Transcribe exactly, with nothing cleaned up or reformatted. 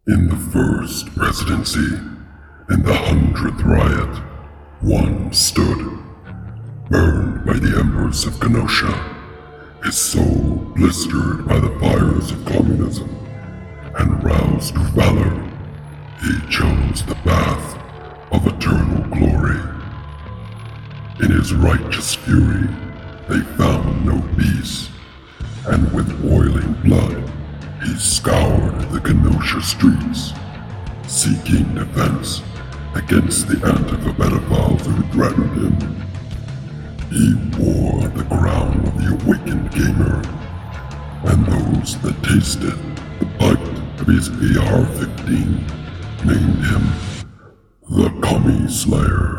In the first presidency, in the hundredth riot, one stood, burned by the embers of Kenosha, his soul blistered by the fires of communism, and roused to valor, he chose the path of eternal glory. In his righteous fury, they found no peace, and with boiling blood, he scoured the Kenosha streets, seeking defense against the Antifa-pedophiles who threatened him. He wore the crown of the awakened gamer, and those that tasted the bite of his A R fifteen named him the Commie Slayer.